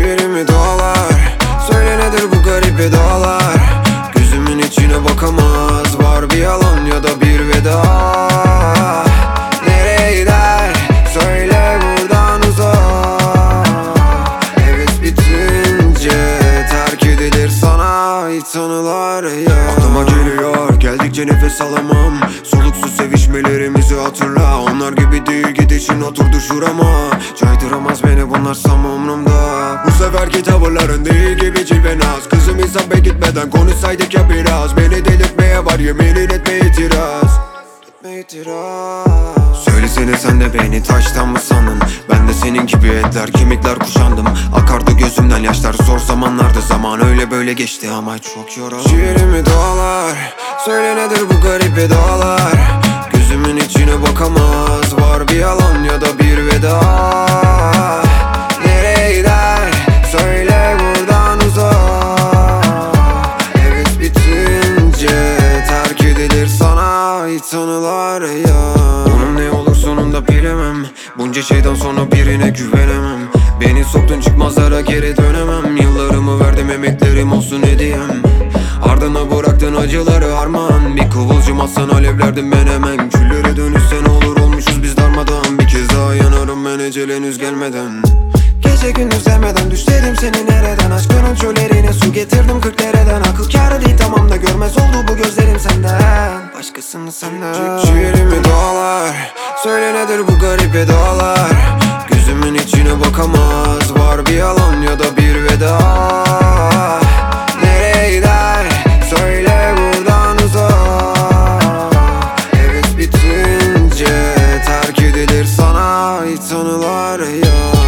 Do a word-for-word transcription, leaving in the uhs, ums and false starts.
Ciğerimi dağlar. Söyle nedir bu garip edalar? Gözümün içine bakamaz. Var bir yalan ya da bir veda. Nereye gider? Söyle buradan uzak. Heves bitince terk edilir sana ait anılar ya. Aklıma geliyor geldikçe nefes alamam. Soluksuz sevişmelerimizi hatırla. Onlar gibi değil gidişin oturdu şurama. Caydıramaz beni bunlar sam umrumda. Bu seferki tavırların değil gibi cilve naz. Kızım insan be gitmeden konuşsaydık ya biraz. Beni delirtmeye var yemin etme itiraz. Etme itiraz. Söylesene sen de beni taştan mı sandın? Ben de senin gibi etler kemikler kuşandım. Akardı gözümden yaşlar zor zamanlardı. Zaman öyle böyle geçti ama çok yoruldum. Ciğerimi dağlar. Söyle nedir bu garip edalar? Gözümün içine bakamaz. Var bir yalan ya da bir veda. Nereye gider? Söyle buradan uzak. Heves bitince terk edilir sana ait anılar ya. Onun ne olur sonunda bilemem. Bunca şeyden sonra birine güvenemem. Beni soktun çıkmazlara geri dönemem. Yıllarımı verdim emeklerim olsun hediyem. Ardına bıraktın acıları harman. Bir kıvılcım atsan alevlerdim ben hemen. Küllere dönüşsen olur olmuşuz biz darmadan. Bir kez daha yanarım ben ecel henüz gelmeden. Gece gündüz demeden düş dedim seni nereden. Aşkının çöllerine su getirdim kırk dereden. Akıl kârı değil tamam da görmez oldu bu gözlerim senden. Başkasını senden. Ciğerimi dağlar. Söyle nedir bu garip edalar? Gözümün içine bakamaz. Var bir yalan ya da bir veda. Nereye gider? Söyle buradan uzak. Heves bitince terk edilir sana ait anılar ya.